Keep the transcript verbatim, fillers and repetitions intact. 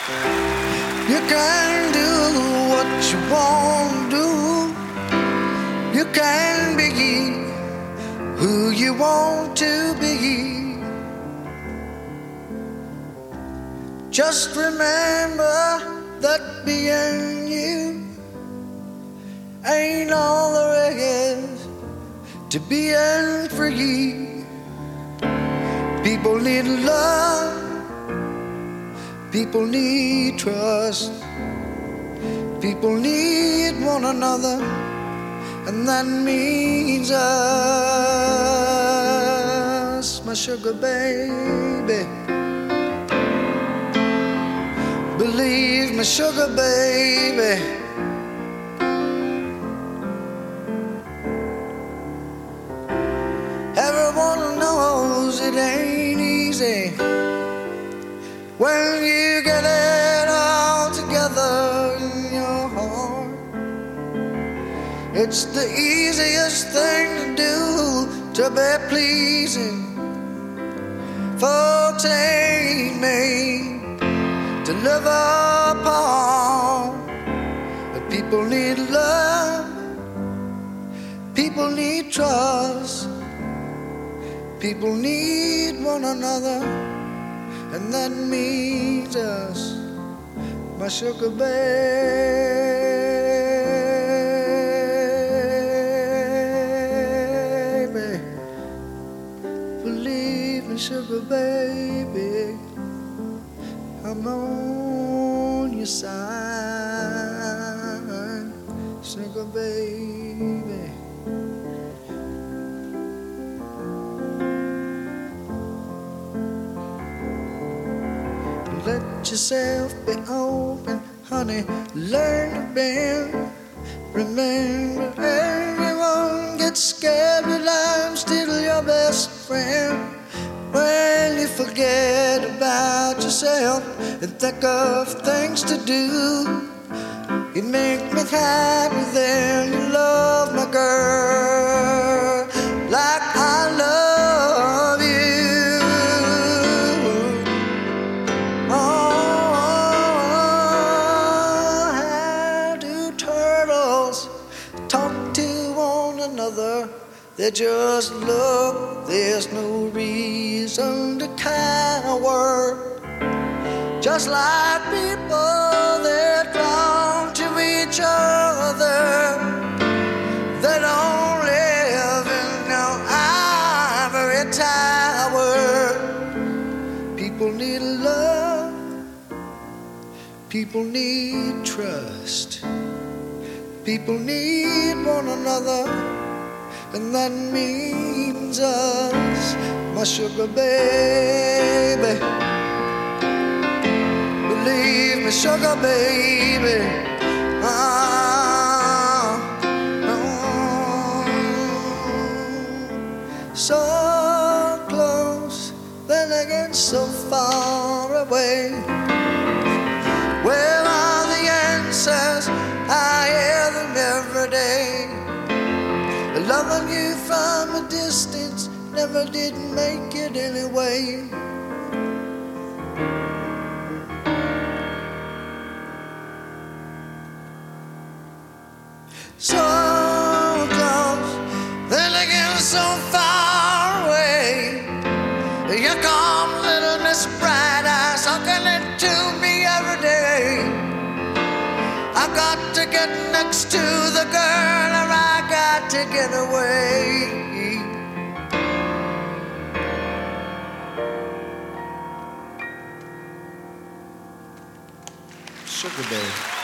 You can do what you want to do. You can be who you want to be. Just remember that being you ain't all there is to being free. People need love. People need trust. People need one another, and that means us, my sugar baby. Believe me, sugar baby. Everyone knows it ain't easy when you get it all together in your heart. It's the easiest thing to do, to be pleasing. Folks ain't made to live apart. But people need love. People need trust. People need one another, and that means us, my sugar baby. Believe me, sugar baby, I'm on your side, sugar baby. Let yourself be open, honey, learn to bend. Remember, everyone gets scared, but I'm still your best friend. When you forget about yourself and think of things to do, you make me happy, then you love my girl like I love you. They just look, there's no reason to cower. Just like people, they're drawn to each other. They don't live in no ivory tower. People need love. People need trust. People need one another, and that means us, my sugar baby. Believe me, sugar baby. Ah, ah. So close, then again so far away. Where are the answers? I hear them every day. Loving you from a distance never did make it anyway. So close, then again so far away. Here comes little Miss Bright Eyes talking it to me every day. I got to get next to the girl, or I got to get away. Sugar baby.